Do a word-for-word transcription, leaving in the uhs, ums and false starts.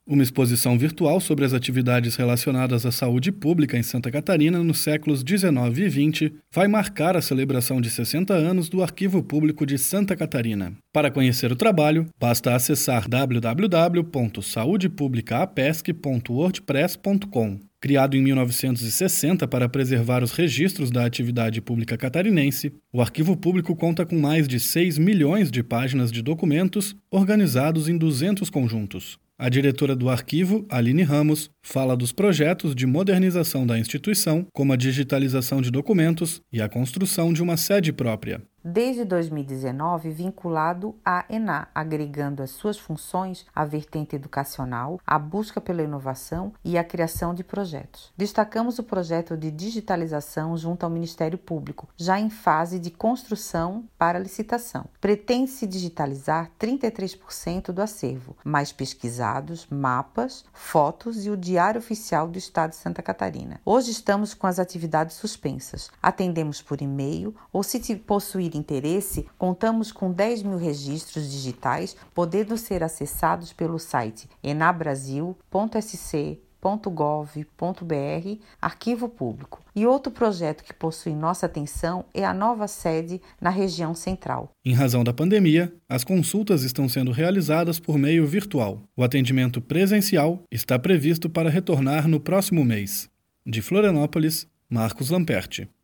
Uma exposição virtual sobre as atividades relacionadas à saúde pública em Santa Catarina nos séculos dezenove e vinte vai marcar a celebração de sessenta anos do Arquivo Público de Santa Catarina. Para conhecer o trabalho, basta acessar w w w ponto saude publica apesc ponto wordpress ponto com. Criado em mil novecentos e sessenta para preservar os registros da atividade pública catarinense, o Arquivo Público conta com mais de seis milhões de páginas de documentos organizados em duzentos conjuntos. A diretora do arquivo, Aline Ramos, fala dos projetos de modernização da instituição, como a digitalização de documentos e a construção de uma sede própria. Desde dois mil e dezenove, vinculado à ENA, agregando às suas funções a vertente educacional, a busca pela inovação e a criação de projetos. Destacamos o projeto de digitalização junto ao Ministério Público, já em fase de construção para licitação. Pretende-se digitalizar trinta e três por cento do acervo, mais pesquisados, mapas, fotos e o Diário Oficial do Estado de Santa Catarina. Hoje estamos com as atividades suspensas. Atendemos por e-mail ou, se possuir interesse, contamos com dez mil registros digitais, podendo ser acessados pelo site enabrasil ponto s c ponto gov ponto b r, Arquivo Público. E outro projeto que possui nossa atenção é a nova sede na região central. Em razão da pandemia, as consultas estão sendo realizadas por meio virtual. O atendimento presencial está previsto para retornar no próximo mês. De Florianópolis, Marcos Lamperti.